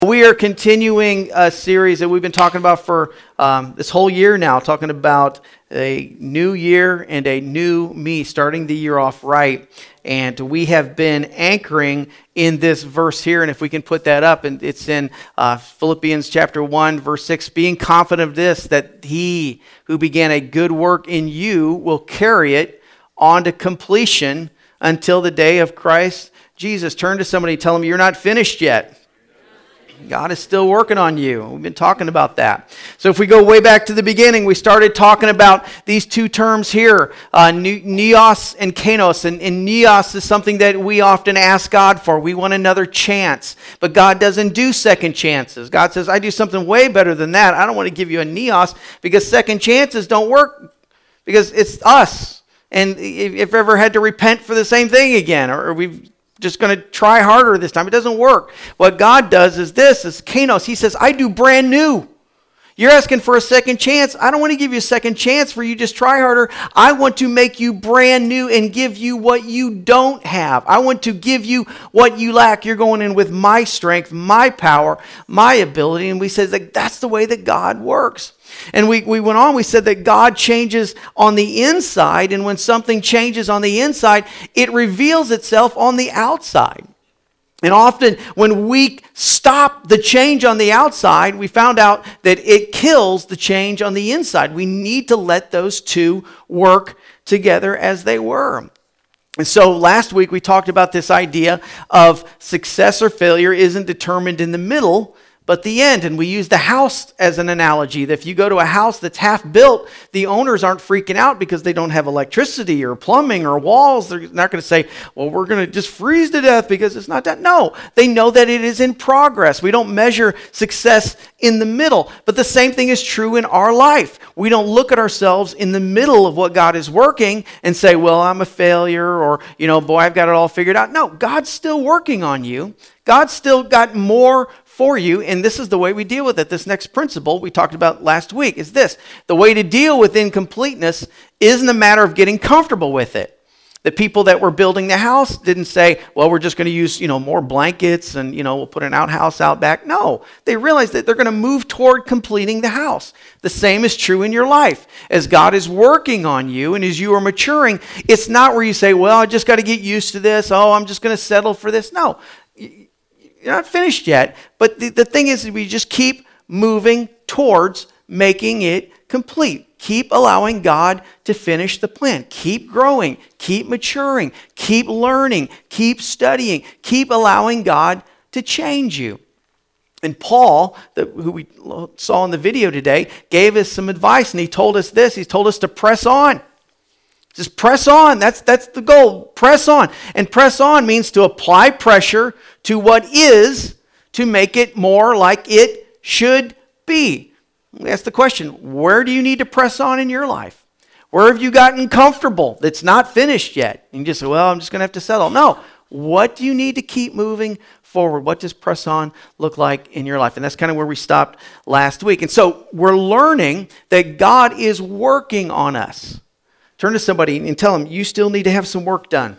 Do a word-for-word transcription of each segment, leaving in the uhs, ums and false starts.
We are continuing a series that we've been talking about for um, this whole year now, talking about a new year and a new me, starting the year off right. And we have been anchoring in this verse here, and if we can put that up, and it's in uh, Philippians chapter one, verse six, being confident of this, that he who began a good work in you will carry it on to completion until the day of Christ Jesus. Turn to somebody and tell them you're not finished yet. God is still working on you. We've been talking about that. So if we go way back to the beginning, we started talking about these two terms here, uh, neos and kainos. And, and neos is something that we often ask God for. We want another chance. But God doesn't do second chances. God says, I do something way better than that. I don't want to give you a neos because second chances don't work because it's us. And if you've ever had to repent for the same thing again, or we've just going to try harder this time. It doesn't work. What God does is this, is kainos. He says, I do brand new. You're asking for a second chance. I don't want to give you a second chance for you just try harder. I want to make you brand new and give you what you don't have. I want to give you what you lack. You're going in with my strength, my power, my ability. And we said that that's the way that God works. And we, we went on, we said that God changes on the inside, and when something changes on the inside, it reveals itself on the outside. And often when we stop the change on the outside, we found out that it kills the change on the inside. We need to let those two work together as they were. And so last week we talked about this idea of success or failure isn't determined in the middle, but the end. And we use the house as an analogy. That if you go to a house that's half built, the owners aren't freaking out because they don't have electricity or plumbing or walls. They're not going to say, well, we're going to just freeze to death because it's not done. No, they know that it is in progress. We don't measure success in the middle. But the same thing is true in our life. We don't look at ourselves in the middle of what God is working and say, well, I'm a failure, or, you know, boy, I've got it all figured out. No, God's still working on you. God's still got more for you, and this is the way we deal with it. This next principle we talked about last week is this. The way to deal with incompleteness isn't a matter of getting comfortable with it. The people that were building the house didn't say, well, we're just going to use, you know, more blankets and, you know, we'll put an outhouse out back. No, they realized that they're going to move toward completing the house. The same is true in your life. As God is working on you and as you are maturing, it's not where you say, well, I just got to get used to this. Oh, I'm just going to settle for this. No, you're not finished yet. But the, the thing is, we just keep moving towards making it complete. Keep allowing God to finish the plan. Keep growing. Keep maturing. Keep learning. Keep studying. Keep allowing God to change you. And Paul, the, who we saw in the video today, gave us some advice, and he told us this. He told us to press on. Just press on. That's, that's the goal. Press on. And press on means to apply pressure to what is to make it more like it should be. Ask the question, where do you need to press on in your life? Where have you gotten comfortable that's not finished yet? And you just say, well, I'm just going to have to settle. No. What do you need to keep moving forward? What does press on look like in your life? And that's kind of where we stopped last week. And so we're learning that God is working on us. Turn to somebody and tell them, you still need to have some work done.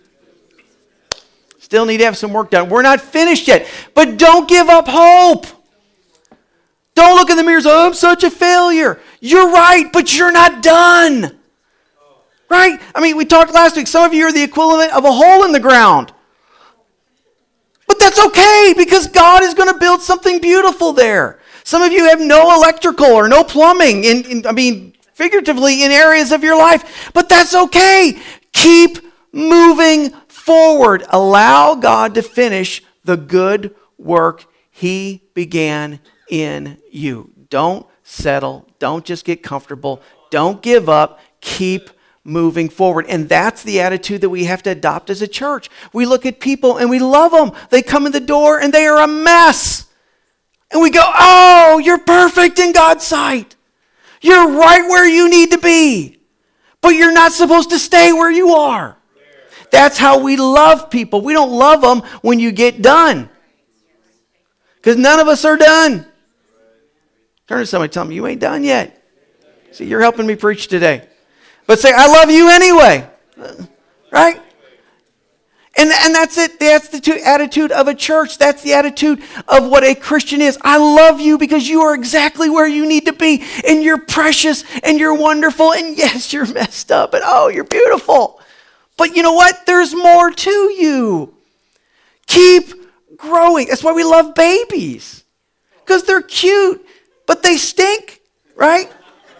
Still need to have some work done. We're not finished yet, but don't give up hope. Don't look in the mirror and say, oh, I'm such a failure. You're right, but you're not done. Right? I mean, we talked last week. Some of you are the equivalent of a hole in the ground. But that's okay because God is going to build something beautiful there. Some of you have no electrical or no plumbing. In, in, I mean, figuratively in areas of your life. But that's okay. Keep moving forward. Allow God to finish the good work He began in you. Don't settle. Don't just get comfortable. Don't give up. Keep moving forward. And that's the attitude that we have to adopt as a church. We look at people and we love them. They come in the door and they are a mess. And we go, oh, you're perfect in God's sight. You're right where you need to be. But you're not supposed to stay where you are. That's how we love people. We don't love them when you get done. Because none of us are done. Turn to somebody and tell them, you ain't done yet. See, you're helping me preach today. But say, I love you anyway. Right? And, and that's it. That's the attitude of a church. That's the attitude of what a Christian is. I love you because you are exactly where you need to be. And you're precious and you're wonderful. And yes, you're messed up. And oh, you're beautiful. But you know what? There's more to you. Keep growing. That's why we love babies. Because they're cute, but they stink, right?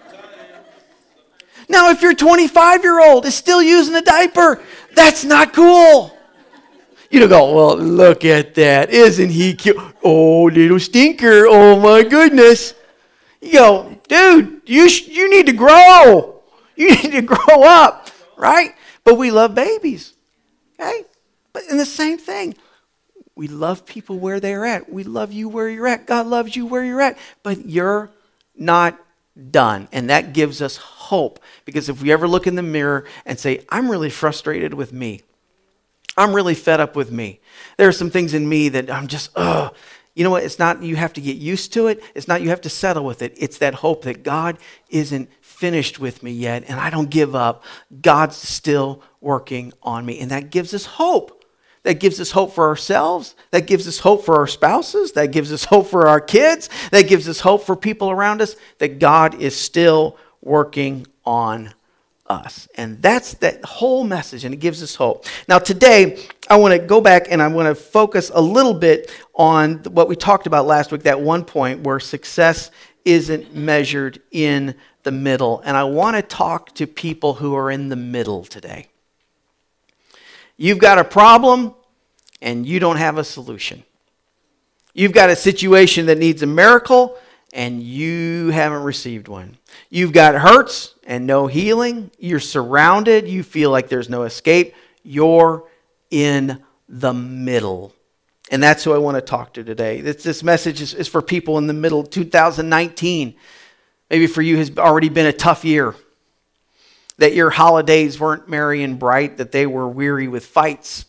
Now, if your twenty-five-year-old is still using a diaper, that's not cool. You don't go, well, look at that. Isn't he cute? Oh, little stinker. Oh, my goodness. You go, dude, you sh- you need to grow. You need to grow up, right? But we love babies, okay? But in the same thing, we love people where they're at. We love you where you're at. God loves you where you're at. But you're not done. And that gives us hope. Because if we ever look in the mirror and say, I'm really frustrated with me. I'm really fed up with me. There are some things in me that I'm just, ugh. You know what? It's not you have to get used to it. It's not you have to settle with it. It's that hope that God isn't finished with me yet and I don't give up. God's still working on me. And that gives us hope. That gives us hope for ourselves. That gives us hope for our spouses. That gives us hope for our kids. That gives us hope for people around us. That God is still working on us. And that's that whole message, and it gives us hope. Now today, I want to go back and I want to focus a little bit on what we talked about last week, that one point where success isn't measured in the middle. And I want to talk to people who are in the middle today. You've got a problem and you don't have a solution. You've got a situation that needs a miracle and you haven't received one. You've got hurts and no healing. You're surrounded. You feel like there's no escape. You're in the middle. And that's who I want to talk to today. This, this message is, is for people in the middle. two thousand nineteen, maybe for you, has already been a tough year. That your holidays weren't merry and bright, that they were weary with fights.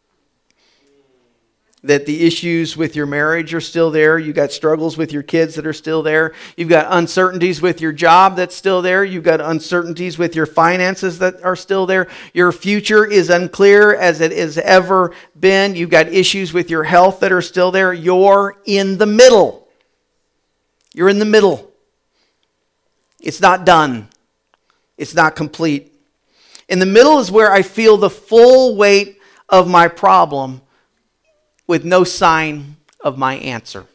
That the issues with your marriage are still there. You've got struggles with your kids that are still there. You've got uncertainties with your job that's still there. You've got uncertainties with your finances that are still there. Your future is unclear as it has ever been. You've got issues with your health that are still there. You're in the middle. You're in the middle. It's not done. It's not complete. In the middle is where I feel the full weight of my problem with no sign of my answer.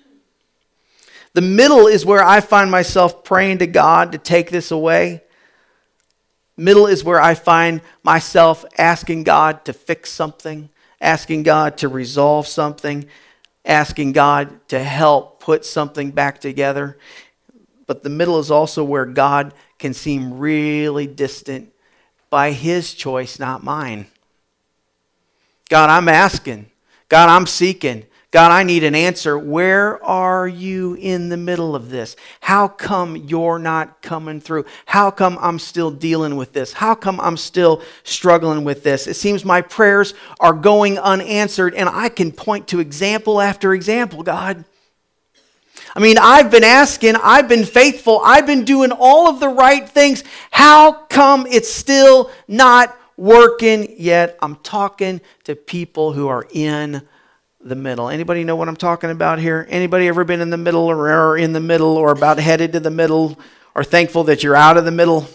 The middle is where I find myself praying to God to take this away. Middle is where I find myself asking God to fix something, asking God to resolve something, asking God to help put something back together. But the middle is also where God can seem really distant by His choice, not mine. God, I'm asking. God, I'm seeking. God, I need an answer. Where are you in the middle of this? How come you're not coming through? How come I'm still dealing with this? How come I'm still struggling with this? It seems my prayers are going unanswered, and I can point to example after example, God. I mean, I've been asking, I've been faithful, I've been doing all of the right things. How come it's still not working yet? I'm talking to people who are in the middle. Anybody know what I'm talking about here? Anybody ever been in the middle or are in the middle or about headed to the middle or thankful that you're out of the middle?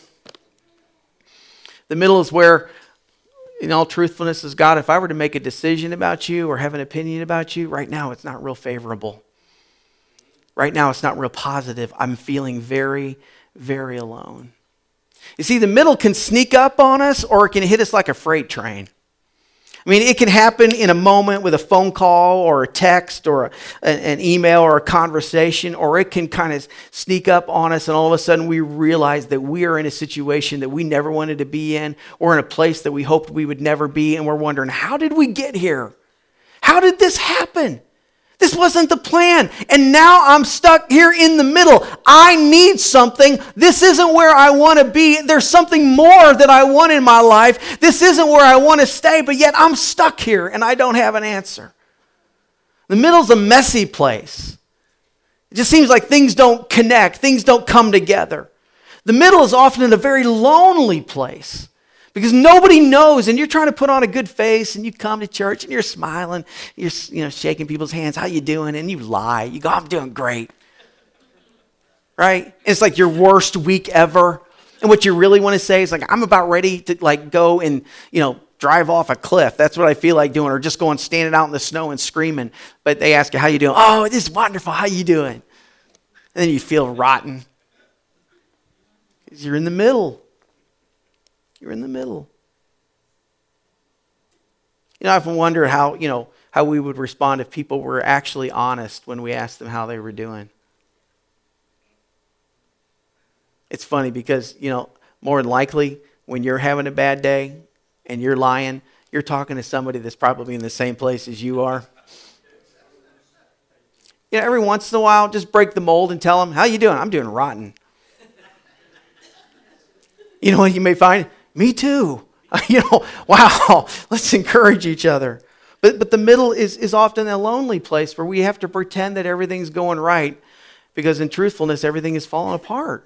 The middle is where, in all truthfulness, is God, if I were to make a decision about you or have an opinion about you, right now it's not real favorable. Right now it's not real positive. I'm feeling very, very alone. You see, the middle can sneak up on us or it can hit us like a freight train. I mean, it can happen in a moment with a phone call or a text or a, an email or a conversation, or it can kind of sneak up on us and all of a sudden we realize that we are in a situation that we never wanted to be in, or in a place that we hoped we would never be, and we're wondering, how did we get here? How did this happen? This wasn't the plan. And now I'm stuck here in the middle. I need something. This isn't where I want to be. There's something more that I want in my life. This isn't where I want to stay, but yet I'm stuck here and I don't have an answer. The middle's a messy place. It just seems like things don't connect. Things don't come together. The middle is often in a very lonely place. Because nobody knows, and you're trying to put on a good face, and you come to church, and you're smiling, you're you know shaking people's hands, how you doing? And you lie. You go, I'm doing great. Right? It's like your worst week ever. And what you really want to say is like, I'm about ready to like go and, you know, drive off a cliff. That's what I feel like doing, or just going standing out in the snow and screaming. But they ask you, how you doing? Oh, this is wonderful. How you doing? And then you feel rotten. Because you're in the middle. You're in the middle. You know, I've wondered how, you know, how we would respond if people were actually honest when we asked them how they were doing. It's funny because, you know, more than likely when you're having a bad day and you're lying, you're talking to somebody that's probably in the same place as you are. You know, every once in a while, just break the mold and tell them, how you doing? I'm doing rotten. You know what you may find? Me too. You know, wow, let's encourage each other. But but the middle is, is often a lonely place where we have to pretend that everything's going right because in truthfulness, everything is falling apart.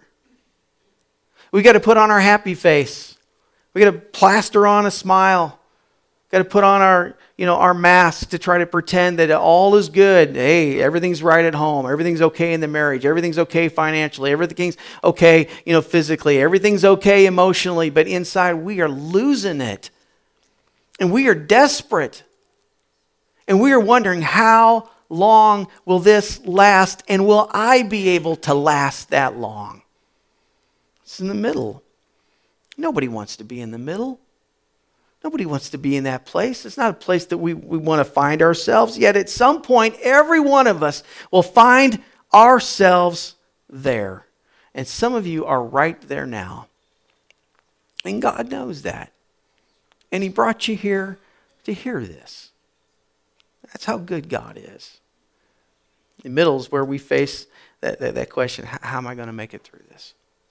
We got to put on our happy face. We got to plaster on a smile. Got to put on our, you know, our mask to try to pretend that all is good. Hey, everything's right at home. Everything's okay in the marriage. Everything's okay financially. Everything's okay, you know, physically. Everything's okay emotionally. But inside, we are losing it. And we are desperate. And we are wondering, how long will this last? And will I be able to last that long? It's in the middle. Nobody wants to be in the middle. Nobody wants to be in that place. It's not a place that we, we want to find ourselves. Yet at some point, every one of us will find ourselves there. And some of you are right there now. And God knows that. And He brought you here to hear this. That's how good God is. The middle is where we face that, that, that question, how, how am I going to make it through this?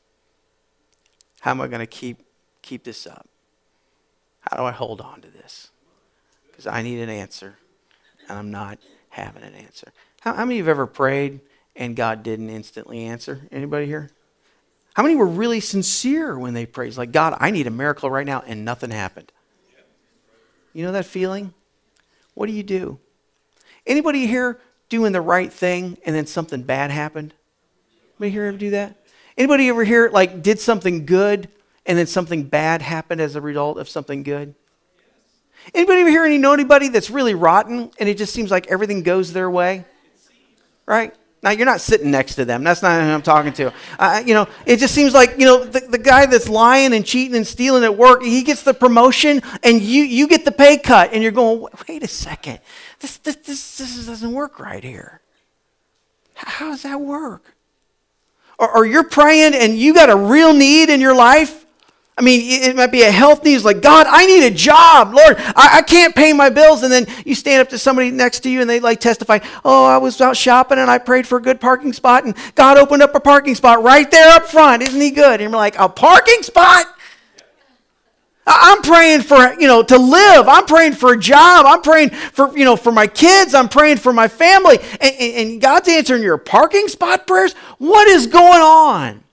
How am I going to keep keep this up? How do I hold on to this? Because I need an answer, and I'm not having an answer. How, how many of you have ever prayed and God didn't instantly answer? Anybody here? How many were really sincere when they prayed? It's like, God, I need a miracle right now, and nothing happened. You know that feeling? What do you do? Anybody here doing the right thing and then something bad happened? Anybody here ever do that? Anybody ever here like did something good and then something bad happened as a result of something good? Anybody ever here any know anybody that's really rotten and it just seems like everything goes their way? Right? Now, you're not sitting next to them. That's not who I'm talking to. Uh, you know, it just seems like, you know, the, the guy that's lying and cheating and stealing at work, he gets the promotion and you you get the pay cut and you're going, wait a second. This, this, this, this doesn't work right here. How does that work? Or, or you're praying and you got a real need in your life. I mean, it might be a health need. It's like, God, I need a job. Lord, I, I can't pay my bills. And then you stand up to somebody next to you and they like testify, oh, I was out shopping and I prayed for a good parking spot and God opened up a parking spot right there up front. Isn't He good? And you're like, a parking spot? I'm praying for, you know, to live. I'm praying for a job. I'm praying for, you know, for my kids. I'm praying for my family. And, and, and God's answering your parking spot prayers? What is going on?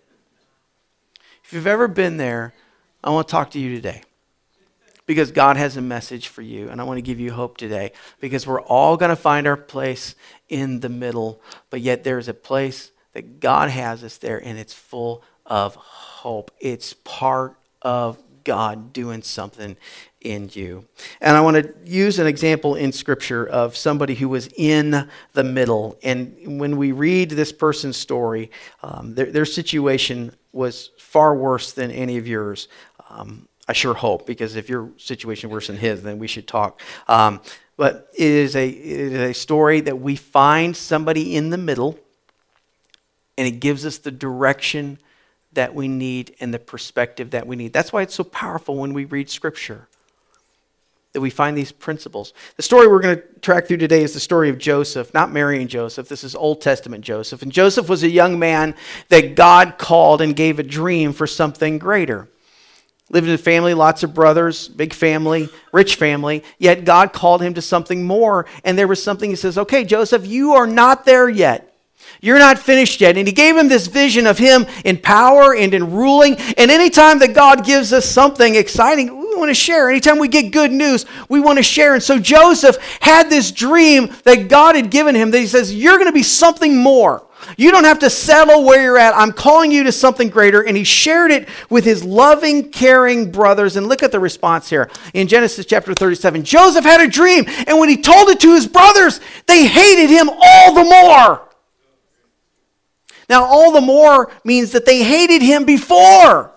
If you've ever been there, I want to talk to you today. Because God has a message for you. And I want to give you hope today. Because we're all going to find our place in the middle. But yet there's a place that God has us there. And it's full of hope. It's part of God doing something in you. And I want to use an example in Scripture of somebody who was in the middle. And when we read this person's story, um, their, their situation was far worse than any of yours. Um, I sure hope, because if your situation worse than his, then we should talk. Um, but it is a it is a story that we find somebody in the middle, and it gives us the direction that we need and the perspective that we need. That's why it's so powerful when we read Scripture, that we find these principles. The story we're going to track through today is the story of Joseph, not Mary and Joseph. This is Old Testament Joseph. And Joseph was a young man that God called and gave a dream for something greater. Lived in a family, lots of brothers, big family, rich family, yet God called him to something more. And there was something He says, okay, Joseph, you are not there yet. You're not finished yet. And he gave him this vision of him in power and in ruling. And anytime that God gives us something exciting, we want to share. Anytime we get good news, we want to share. And so Joseph had this dream that God had given him that he says, you're going to be something more. You don't have to settle where you're at. I'm calling you to something greater. And he shared it with his loving, caring brothers. And look at the response here in Genesis chapter thirty-seven. Joseph had a dream, and when he told it to his brothers, they hated him all the more. Now, all the more means that they hated him before.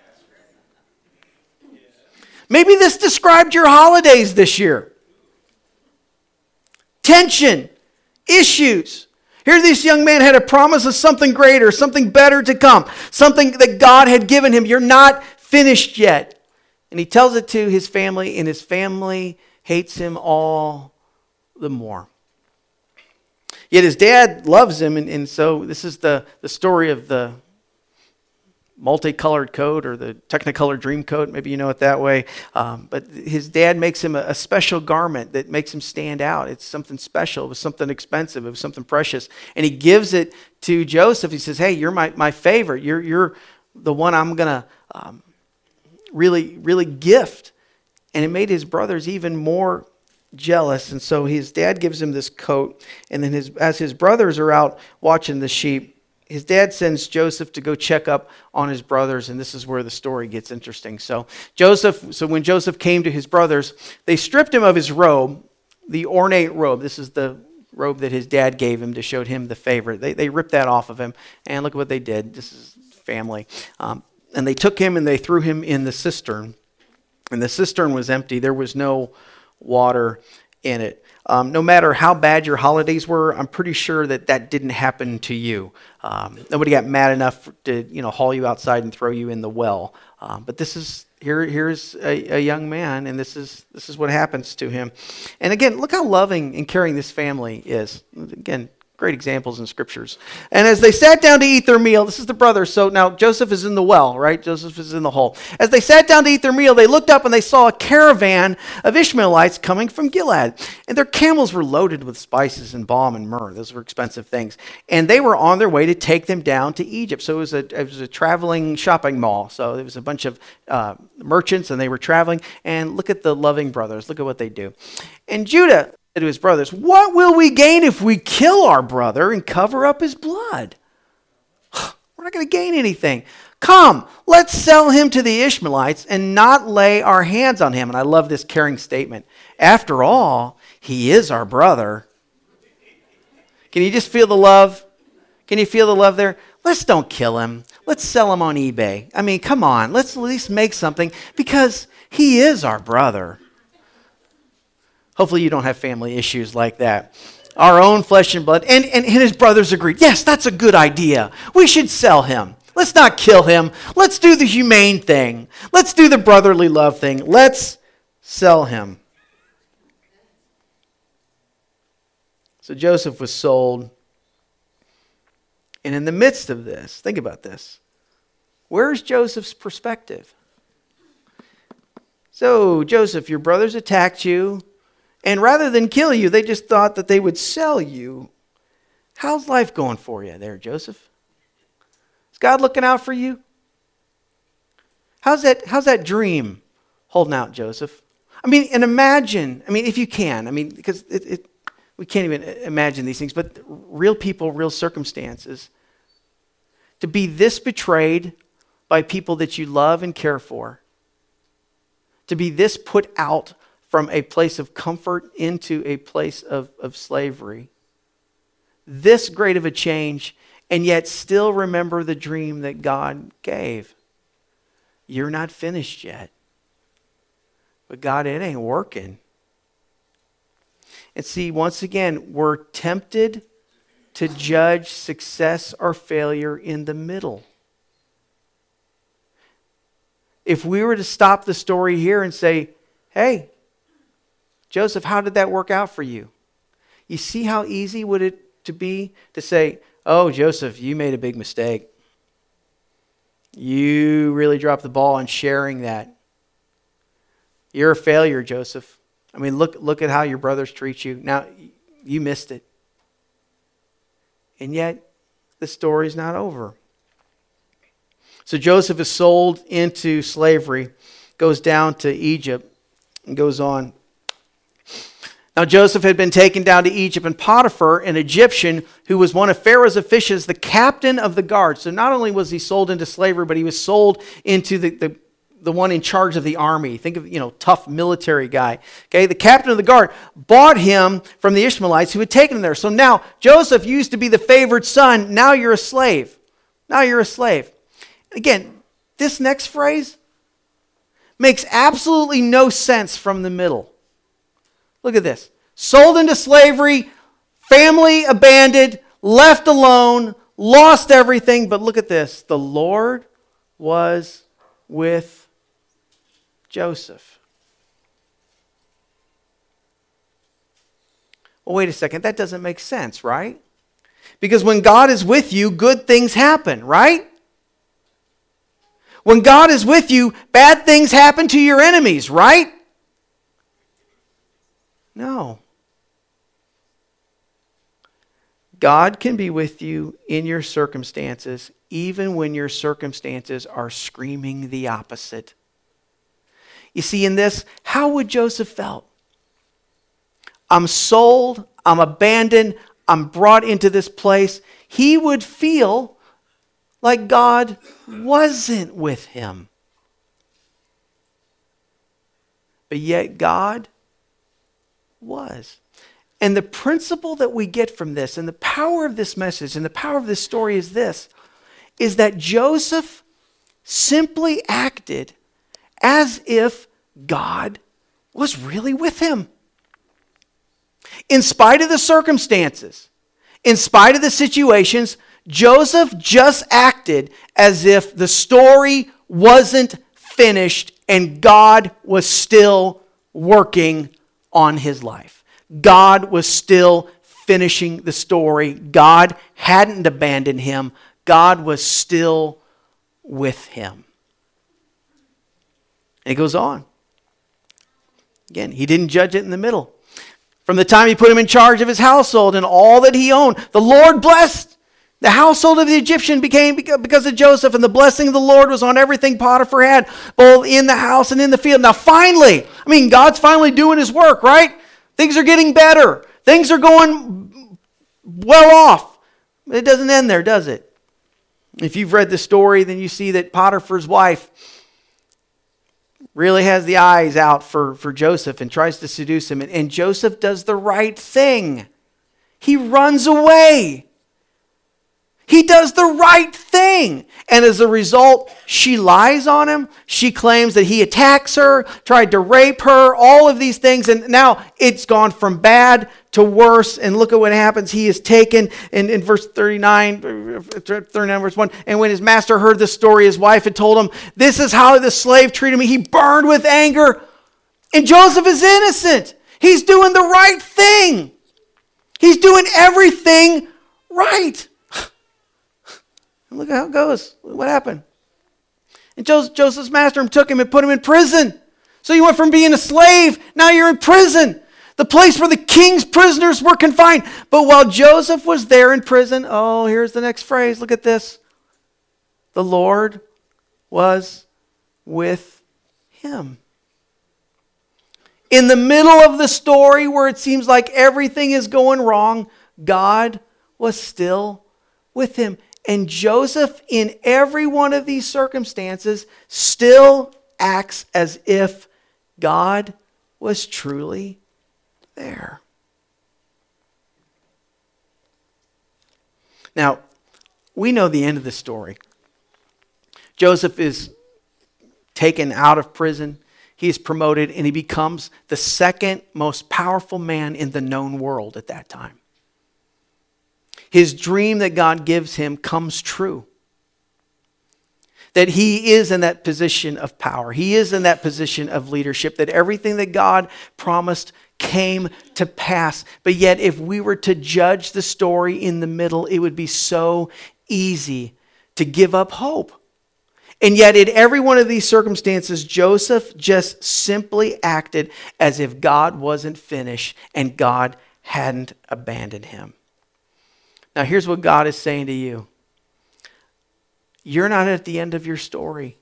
Maybe this described your holidays this year. Tension, issues. Here this young man had a promise of something greater, something better to come, something that God had given him. You're not finished yet. And he tells it to his family, and his family hates him all the more. Yet his dad loves him, and, and so this is the, the story of the multicolored coat or the Technicolor dream coat. Maybe you know it that way. Um, but his dad makes him a, a special garment that makes him stand out. It's something special. It was something expensive. It was something precious. And he gives it to Joseph. He says, hey, you're my, my favorite. You're, you're the one I'm going to um, really, really gift. And it made his brothers even more jealous. And so his dad gives him this coat. And then his as his brothers are out watching the sheep, his dad sends Joseph to go check up on his brothers, and this is where the story gets interesting. So Joseph, so when Joseph came to his brothers, they stripped him of his robe, the ornate robe. This is the robe that his dad gave him to show him the favor. They they ripped that off of him, and look what they did. This is family. Um, and they took him and they threw him in the cistern, and the cistern was empty. There was no water in it. Um, no matter how bad your holidays were, I'm pretty sure that that didn't happen to you. Um, nobody got mad enough to, you know, haul you outside and throw you in the well. Um, but this is here. Here's a, a young man, and this is this is what happens to him. And again, look how loving and caring this family is. Again, great examples in scriptures. And as they sat down to eat their meal, this is the brothers. So now Joseph is in the well, right? Joseph is in the hole. As they sat down to eat their meal, they looked up and they saw a caravan of Ishmaelites coming from Gilead. And their camels were loaded with spices and balm and myrrh. Those were expensive things. And they were on their way to take them down to Egypt. So it was a, it was a traveling shopping mall. So there was a bunch of uh, merchants, and they were traveling. And look at the loving brothers. Look at what they do. And Judah said to his brothers, what will we gain if we kill our brother and cover up his blood? We're not going to gain anything. Come, let's sell him to the Ishmaelites and not lay our hands on him. And I love this caring statement. After all, he is our brother. Can you just feel the love? Can you feel the love there? Let's don't kill him. Let's sell him on eBay. I mean, come on. Let's at least make something because he is our brother. Hopefully you don't have family issues like that. Our own flesh and blood. And, and, and his brothers agreed, yes, that's a good idea. We should sell him. Let's not kill him. Let's do the humane thing. Let's do the brotherly love thing. Let's sell him. So Joseph was sold. And in the midst of this, think about this. Where's Joseph's perspective? So, Joseph, your brothers attacked you. And rather than kill you, they just thought that they would sell you. How's life going for you there, Joseph? Is God looking out for you? How's that, how's that dream holding out, Joseph? I mean, and imagine, I mean, if you can, I mean, because it, it, we can't even imagine these things, but real people, real circumstances. To be this betrayed by people that you love and care for. To be this put out from a place of comfort into a place of, of slavery. This great of a change, and yet still remember the dream that God gave. You're not finished yet. But God, it ain't working. And see, once again, we're tempted to judge success or failure in the middle. If we were to stop the story here and say, hey, Joseph, how did that work out for you? You see how easy would it to be to say, oh, Joseph, you made a big mistake. You really dropped the ball on sharing that. You're a failure, Joseph. I mean, look, look at how your brothers treat you. Now, you missed it. And yet, the story's not over. So Joseph is sold into slavery, goes down to Egypt, and goes on. Now Joseph had been taken down to Egypt, and Potiphar, an Egyptian who was one of Pharaoh's officials, the captain of the guard. So not only was he sold into slavery, but he was sold into the, the, the one in charge of the army. Think of, you know, tough military guy. Okay, the captain of the guard bought him from the Ishmaelites who had taken him there. So now Joseph used to be the favored son. Now you're a slave. Now you're a slave. Again, this next phrase makes absolutely no sense from the middle. Look at this. Sold into slavery, family abandoned, left alone, lost everything. But look at this. The Lord was with Joseph. Well, wait a second. That doesn't make sense, right? Because when God is with you, good things happen, right? When God is with you, bad things happen to your enemies, right? No. God can be with you in your circumstances, even when your circumstances are screaming the opposite. You see, in this, how would Joseph felt? I'm sold, I'm abandoned, I'm brought into this place. He would feel like God wasn't with him. But yet God was. And the principle that we get from this, and the power of this message, and the power of this story is this, is that Joseph simply acted as if God was really with him. In spite of the circumstances, in spite of the situations, Joseph just acted as if the story wasn't finished and God was still working on his life. God was still finishing the story. God hadn't abandoned him. God was still with him. And it goes on. Again, he didn't judge it in the middle. From the time he put him in charge of his household and all that he owned, the Lord blessed. The household of the Egyptian became because of Joseph, and the blessing of the Lord was on everything Potiphar had, both in the house and in the field. Now finally, I mean, God's finally doing his work, right? Things are getting better. Things are going well off. But it doesn't end there, does it? If you've read the story, then you see that Potiphar's wife really has the eyes out for, for Joseph and tries to seduce him. And, and Joseph does the right thing. He runs away. He does the right thing. And as a result, she lies on him. She claims that he attacks her, tried to rape her, all of these things. And now it's gone from bad to worse. And look at what happens. He is taken in, in verse thirty-nine, thirty-nine, verse one. And when his master heard the story, his wife had told him, this is how the slave treated me. He burned with anger. And Joseph is innocent. He's doing the right thing. He's doing everything right. And look at how it goes. What happened? And Joseph's master took him and put him in prison. So you went from being a slave, now you're in prison. The place where the king's prisoners were confined. But while Joseph was there in prison, oh, here's the next phrase. Look at this. The Lord was with him. In the middle of the story where it seems like everything is going wrong, God was still with him. And Joseph, in every one of these circumstances, still acts as if God was truly there. Now, we know the end of the story. Joseph is taken out of prison. He is promoted, and he becomes the second most powerful man in the known world at that time. His dream that God gives him comes true. That he is in that position of power. He is in that position of leadership. That everything that God promised came to pass. But yet, if we were to judge the story in the middle, it would be so easy to give up hope. And yet, in every one of these circumstances, Joseph just simply acted as if God wasn't finished and God hadn't abandoned him. Now, here's what God is saying to you. You're not at the end of your story.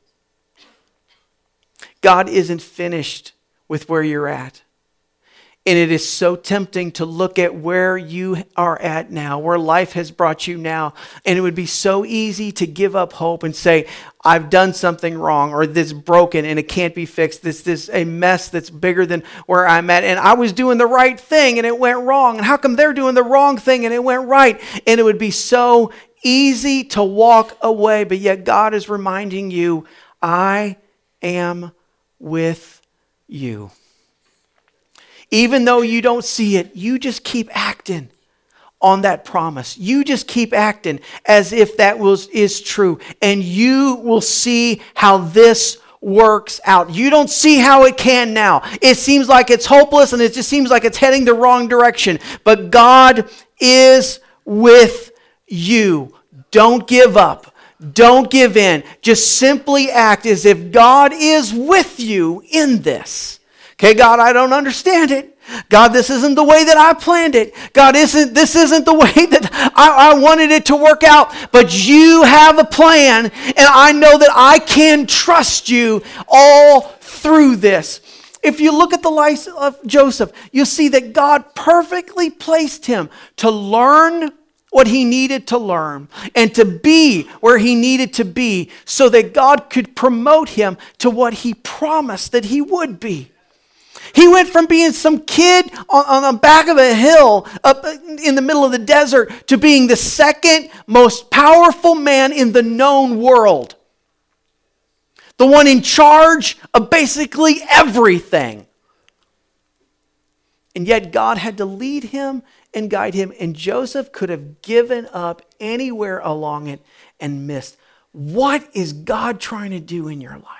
God isn't finished with where you're at. And it is so tempting to look at where you are at now, where life has brought you now. And it would be so easy to give up hope and say, I've done something wrong, or this is broken and it can't be fixed. This, this is a mess that's bigger than where I'm at. And I was doing the right thing and it went wrong. And how come they're doing the wrong thing and it went right? And it would be so easy to walk away. But yet God is reminding you, I am with you. Even though you don't see it, you just keep acting on that promise. You just keep acting as if that was is true. And you will see how this works out. You don't see how it can now. It seems like it's hopeless and it just seems like it's heading the wrong direction. But God is with you. Don't give up. Don't give in. Just simply act as if God is with you in this. Okay, God, I don't understand it. God, this isn't the way that I planned it. God, isn't this isn't the way that I, I wanted it to work out. But you have a plan, and I know that I can trust you all through this. If you look at the life of Joseph, you'll see that God perfectly placed him to learn what he needed to learn and to be where he needed to be so that God could promote him to what he promised that he would be. He went from being some kid on, on the back of a hill up in the middle of the desert to being the second most powerful man in the known world. The one in charge of basically everything. And yet God had to lead him and guide him. And Joseph could have given up anywhere along it and missed. What is God trying to do in your life?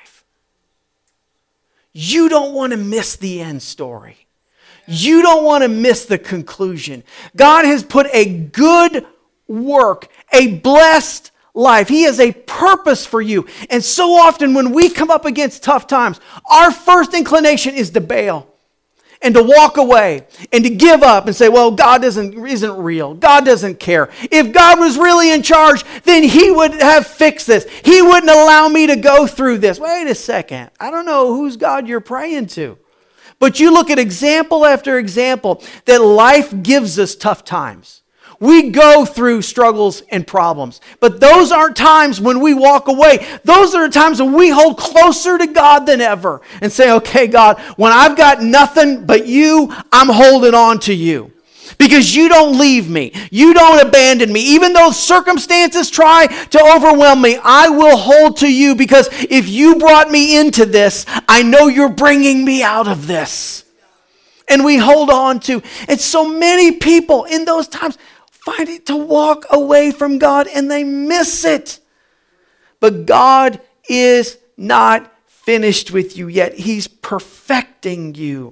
You don't want to miss the end story. You don't want to miss the conclusion. God has put a good work, a blessed life. He has a purpose for you. And so often when we come up against tough times, our first inclination is to bail and to walk away and to give up and say, well, God isn't, isn't real. God doesn't care. If God was really in charge, then he would have fixed this. He wouldn't allow me to go through this. Wait a second. I don't know whose God you're praying to. But you look at example after example that life gives us tough times. We go through struggles and problems. But those aren't times when we walk away. Those are times when we hold closer to God than ever and say, okay, God, when I've got nothing but you, I'm holding on to you. Because you don't leave me. You don't abandon me. Even though circumstances try to overwhelm me, I will hold to you because if you brought me into this, I know you're bringing me out of this. And we hold on to. And so many people in those times find it to walk away from God and they miss it. But God is not finished with you yet. He's perfecting you.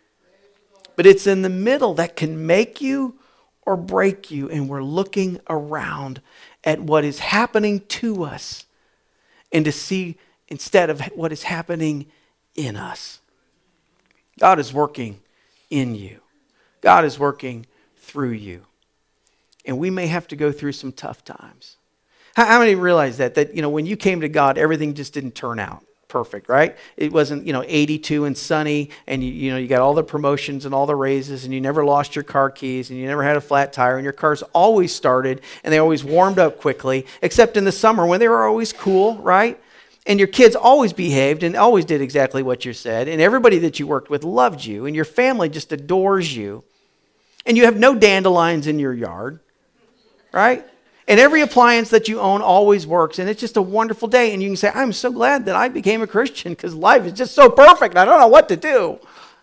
But it's in the middle that can make you or break you. And we're looking around at what is happening to us and to see instead of what is happening in us. God is working in you. God is working through you. And we may have to go through some tough times. How, how many realize that? That, you know, when you came to God, everything just didn't turn out perfect, right? It wasn't, you know, eighty-two and sunny, and you, you know, you got all the promotions and all the raises, and you never lost your car keys, and you never had a flat tire, and your cars always started, and they always warmed up quickly, except in the summer when they were always cool, right? And your kids always behaved and always did exactly what you said, and everybody that you worked with loved you, and your family just adores you, and you have no dandelions in your yard, right? And every appliance that you own always works, and it's just a wonderful day. And you can say, I'm so glad that I became a Christian because life is just so perfect. I don't know what to do.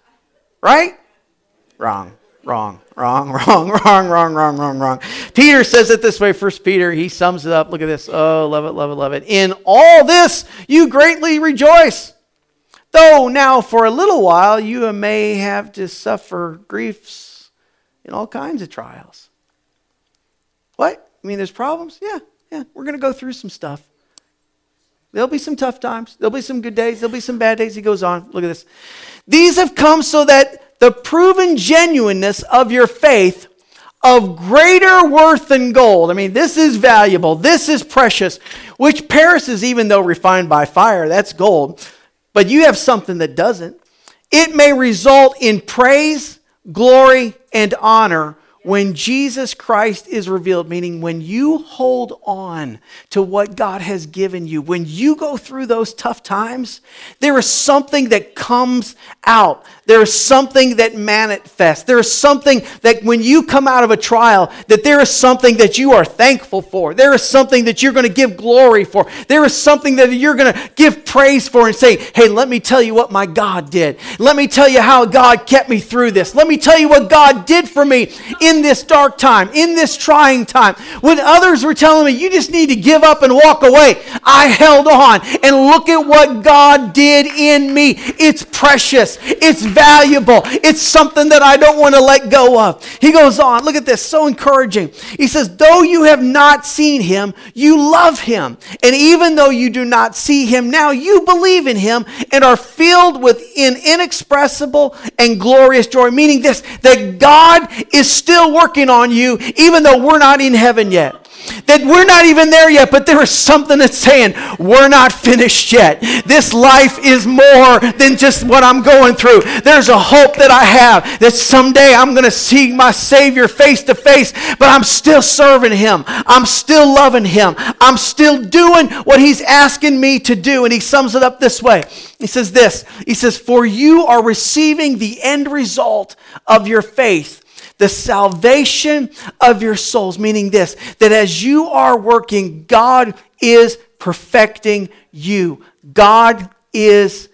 Right? Wrong, wrong, wrong, wrong, wrong, wrong, wrong, wrong, wrong. Peter says it this way, First Peter. He sums it up. Look at this. Oh, love it, love it, love it. In all this, you greatly rejoice. Though now for a little while, you may have to suffer griefs in all kinds of trials. What? I mean, there's problems? Yeah, yeah. We're going to go through some stuff. There'll be some tough times. There'll be some good days. There'll be some bad days. He goes on. Look at this. These have come so that the proven genuineness of your faith, of greater worth than gold. I mean, this is valuable. This is precious, which perishes even though refined by fire. That's gold. But you have something that doesn't. It may result in praise, glory, and honor when Jesus Christ is revealed, meaning when you hold on to what God has given you, when you go through those tough times, there is something that comes out. There is something that manifests. There is something that when you come out of a trial, that there is something that you are thankful for. There is something that you're going to give glory for. There is something that you're going to give praise for and say, hey, let me tell you what my God did. Let me tell you how God kept me through this. Let me tell you what God did for me in this dark time, in this trying time. When others were telling me, you just need to give up and walk away, I held on and look at what God did in me. It's precious. It's valuable. It's something that I don't want to let go of. He goes on, look at this, so encouraging. He says, though you have not seen him, you love him. And even though you do not see him now, you believe in him and are filled with an inexpressible and glorious joy. Meaning this, that God is still working on you, even though we're not in heaven yet. That we're not even there yet, but there is something that's saying, we're not finished yet. This life is more than just what I'm going through. There's a hope that I have that someday I'm going to see my Savior face to face, but I'm still serving him. I'm still loving him. I'm still doing what he's asking me to do. And he sums it up this way. He says this, he says, for you are receiving the end result of your faith, the salvation of your souls. Meaning this, that as you are working, God is perfecting you. God is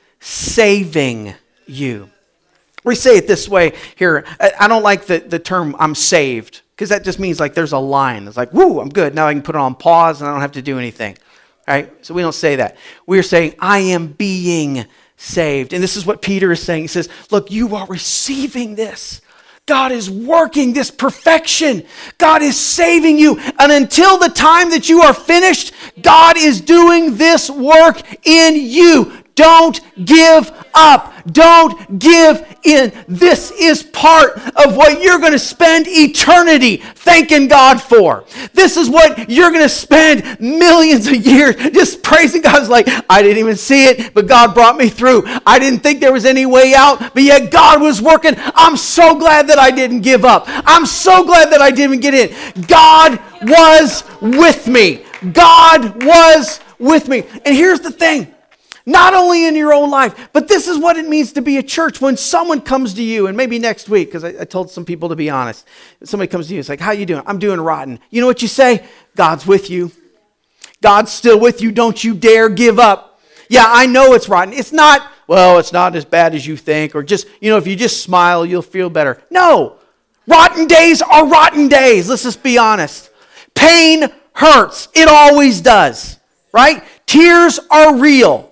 saving you. We say it this way here. I don't like the, the term I'm saved, because that just means like there's a line. It's like, woo, I'm good. Now I can put it on pause and I don't have to do anything. All right? So we don't say that. We're saying I am being saved. And this is what Peter is saying. He says, look, you are receiving this. God is working this perfection. God is saving you. And until the time that you are finished, God is doing this work in you. Don't give up. Don't give in. This is part of what you're going to spend eternity thanking God for. This is what you're going to spend millions of years just praising God. It's like, I didn't even see it, but God brought me through. I didn't think there was any way out, but yet God was working. I'm so glad that I didn't give up. I'm so glad that I didn't get in. God was with me. God was with me. And here's the thing. Not only in your own life, but this is what it means to be a church. When someone comes to you, and maybe next week, because I, I told some people to be honest. Somebody comes to you, it's like, how you doing? I'm doing rotten. You know what you say? God's with you. God's still with you. Don't you dare give up. Yeah, I know it's rotten. It's not, well, it's not as bad as you think. Or just, you know, if you just smile, you'll feel better. No. Rotten days are rotten days. Let's just be honest. Pain hurts. It always does. Right? Tears are real.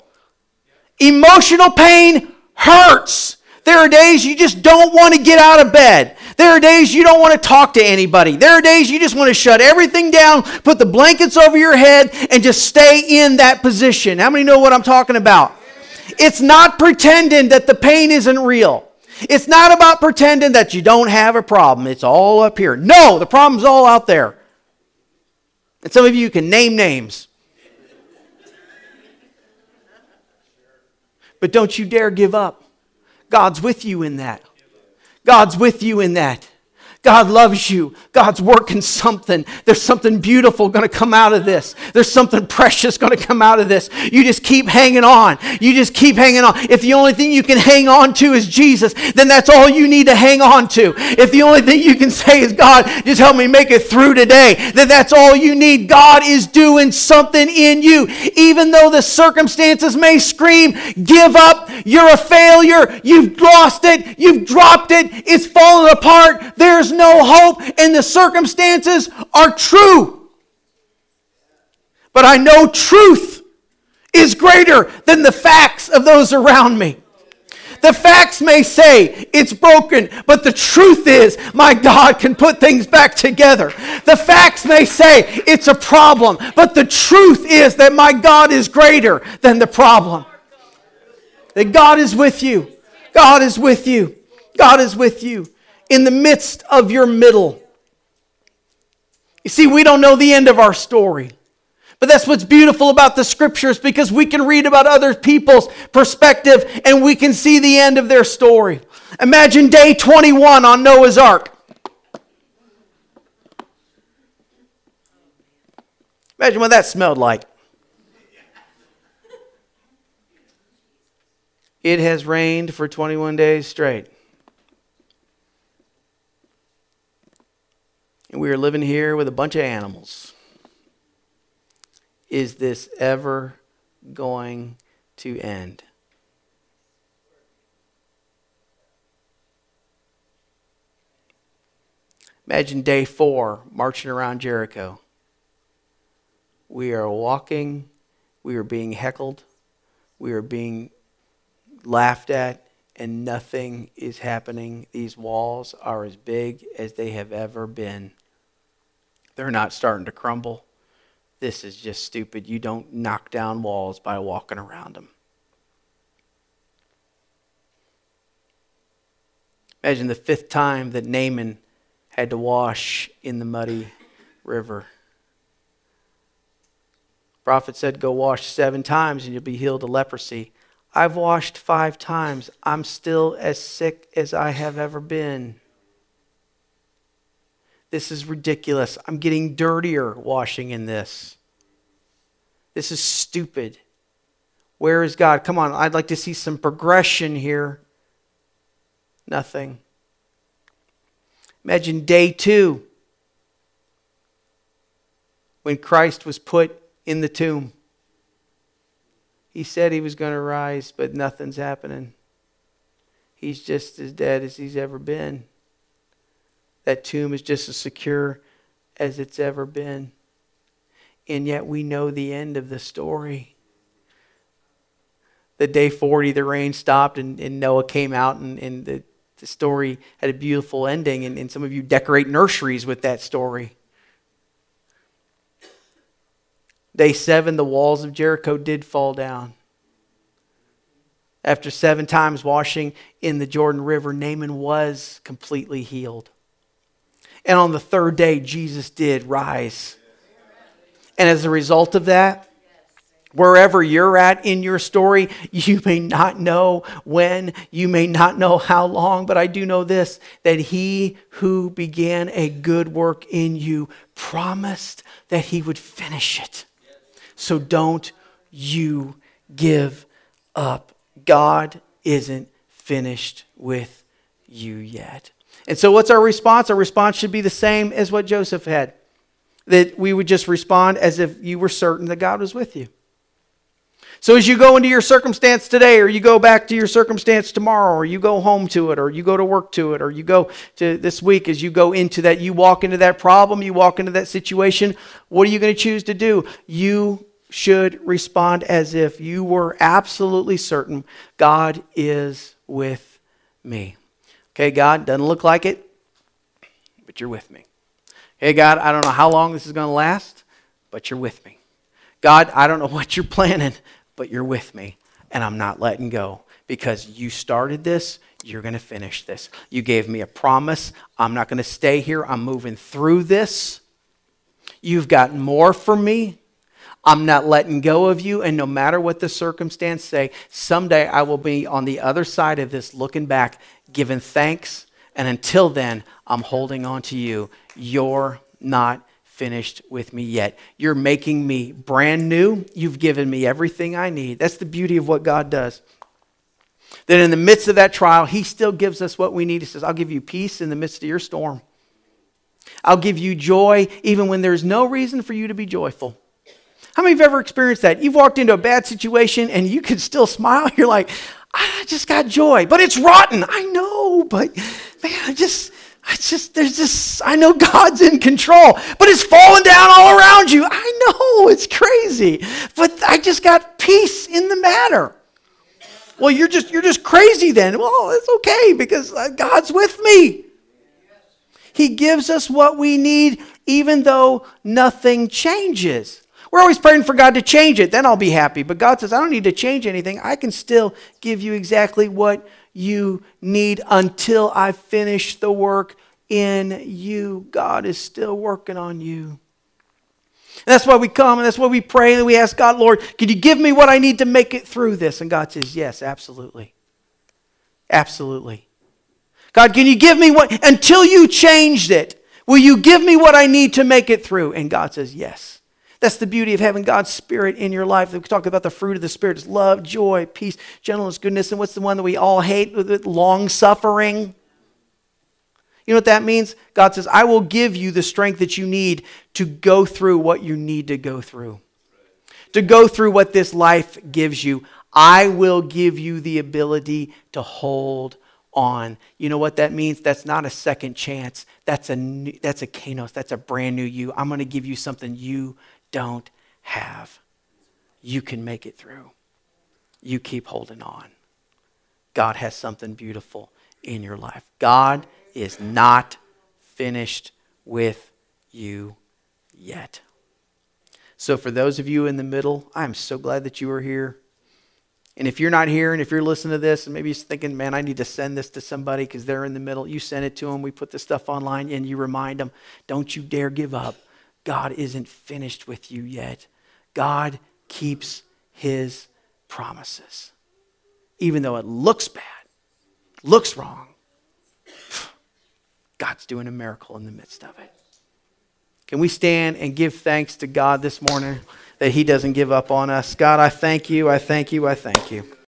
Emotional pain hurts. There are days you just don't want to get out of bed. There are days you don't want to talk to anybody. There are days you just want to shut everything down, put the blankets over your head, and just stay in that position. How many know what I'm talking about? It's not pretending that the pain isn't real. It's not about pretending that you don't have a problem. It's all up here. No, the problem's all out there. And some of you can name names. But don't you dare give up. God's with you in that. God's with you in that. God loves you. God's working something. There's something beautiful going to come out of this. There's something precious going to come out of this. You just keep hanging on. You just keep hanging on. If the only thing you can hang on to is Jesus, then that's all you need to hang on to. If the only thing you can say is, God, just help me make it through today, then that's all you need. God is doing something in you. Even though the circumstances may scream, give up, you're a failure, you've lost it, you've dropped it, it's fallen apart, there's no hope, and the circumstances are true. But I know truth is greater than the facts of those around me. The facts may say it's broken, but the truth is my God can put things back together. The facts may say it's a problem, but the truth is that my God is greater than the problem. That God is with you. God is with you. God is with you. In the midst of your middle, You see, we don't know the end of our story. But that's what's beautiful about the scriptures, because we can read about other people's perspective and we can see the end of their story. Imagine day twenty-one on Noah's Ark. Imagine what that smelled like. It has rained for twenty-one days straight. And we are living here with a bunch of animals. Is this ever going to end? Imagine day four, marching around Jericho. We are walking, we are being heckled, we are being laughed at, and nothing is happening. These walls are as big as they have ever been. They're not starting to crumble. This is just stupid. You don't knock down walls by walking around them. Imagine the fifth time that Naaman had to wash in the muddy river. The prophet said, go wash seven times and you'll be healed of leprosy. I've washed five times. I'm still as sick as I have ever been. This is ridiculous. I'm getting dirtier washing in this. This is stupid. Where is God? Come on, I'd like to see some progression here. Nothing. Imagine day two, when Christ was put in the tomb. He said he was going to rise, but nothing's happening. He's just as dead as he's ever been. That tomb is just as secure as it's ever been. And yet we know the end of the story. The day forty, the rain stopped and, and Noah came out and, and the, the story had a beautiful ending. And, and some of you decorate nurseries with that story. Day seven, the walls of Jericho did fall down. After seven times washing in the Jordan River, Naaman was completely healed. And on the third day, Jesus did rise. And as a result of that, wherever you're at in your story, you may not know when, you may not know how long, but I do know this, that he who began a good work in you promised that he would finish it. So don't you give up. God isn't finished with you yet. And so what's our response? Our response should be the same as what Joseph had. That we would just respond as if you were certain that God was with you. So as you go into your circumstance today, or you go back to your circumstance tomorrow, or you go home to it, or you go to work to it, or you go to this week, as you go into that, you walk into that problem, you walk into that situation, what are you going to choose to do? You should respond as if you were absolutely certain God is with me. Okay, God, doesn't look like it, but you're with me. Hey, God, I don't know how long this is going to last, but you're with me. God, I don't know what you're planning, but you're with me, and I'm not letting go. Because you started this, you're going to finish this. You gave me a promise. I'm not going to stay here. I'm moving through this. You've got more for me. I'm not letting go of you, and no matter what the circumstance say, someday I will be on the other side of this, looking back, giving thanks, and until then, I'm holding on to you. You're not finished with me yet. You're making me brand new. You've given me everything I need. That's the beauty of what God does. That in the midst of that trial, he still gives us what we need. He says, I'll give you peace in the midst of your storm. I'll give you joy even when there's no reason for you to be joyful. How many of you have ever experienced that? You've walked into a bad situation and you can still smile. You're like, I just got joy, but it's rotten. I know, but man, I just, I just, there's just, I know God's in control, but it's falling down all around you. I know, it's crazy, but I just got peace in the matter. Well, you're just, you're just crazy then. Well, it's okay because God's with me. He gives us what we need even though nothing changes. We're always praying for God to change it, then I'll be happy. But God says, I don't need to change anything. I can still give you exactly what you need until I finish the work in you. God is still working on you. And that's why we come and that's why we pray and we ask God, Lord, can you give me what I need to make it through this? And God says, yes, absolutely. Absolutely. God, can you give me what, until you changed it, will you give me what I need to make it through? And God says, yes. That's the beauty of having God's Spirit in your life. We talk about the fruit of the Spirit. It's love, joy, peace, gentleness, goodness. And what's the one that we all hate? Long suffering. You know what that means? God says, I will give you the strength that you need to go through what you need to go through. To go through what this life gives you. I will give you the ability to hold on. You know what that means? That's not a second chance. That's a new, that's a kainos. That's a brand new you. I'm going to give you something you don't have. You can make it through. You keep holding on. God has something beautiful in your life. God is not finished with you yet. So for those of you in the middle, I'm so glad that you are here. And if you're not here and if you're listening to this and maybe you're thinking, man, I need to send this to somebody because they're in the middle, you send it to them. We put this stuff online and you remind them, don't you dare give up. God isn't finished with you yet. God keeps his promises. Even though it looks bad, looks wrong, God's doing a miracle in the midst of it. Can we stand and give thanks to God this morning that he doesn't give up on us? God, I thank you, I thank you, I thank you.